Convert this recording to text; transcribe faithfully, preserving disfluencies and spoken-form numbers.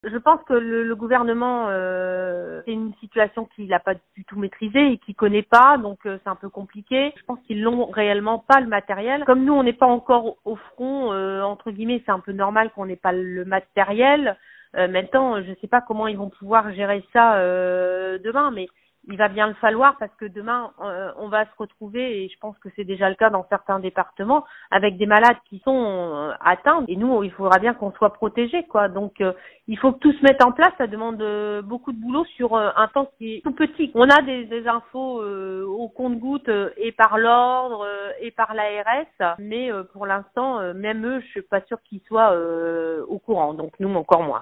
Je pense que le, le gouvernement, euh, c'est une situation qu'il n'a pas du tout maîtrisée et qu'il connaît pas, donc euh, c'est un peu compliqué. Je pense qu'ils l'ont réellement pas le matériel. Comme nous, on n'est pas encore au front, euh, entre guillemets, c'est un peu normal qu'on n'ait pas le matériel. Euh, maintenant, je ne sais pas comment ils vont pouvoir gérer ça euh, demain, mais il va bien le falloir parce que demain, euh, on va se retrouver, et je pense que c'est déjà le cas dans certains départements, avec des malades qui sont euh, atteints. Et nous, il faudra bien qu'on soit protégés, quoi. Donc, euh, il faut que tout se mette en place. Ça demande euh, beaucoup de boulot sur euh, un temps qui est tout petit. On a des, des infos euh, au compte-gouttes euh, et par l'ordre euh, et par l'A R S, mais euh, pour l'instant, euh, même eux, je suis pas sûre qu'ils soient euh, au courant. Donc, nous, encore moins.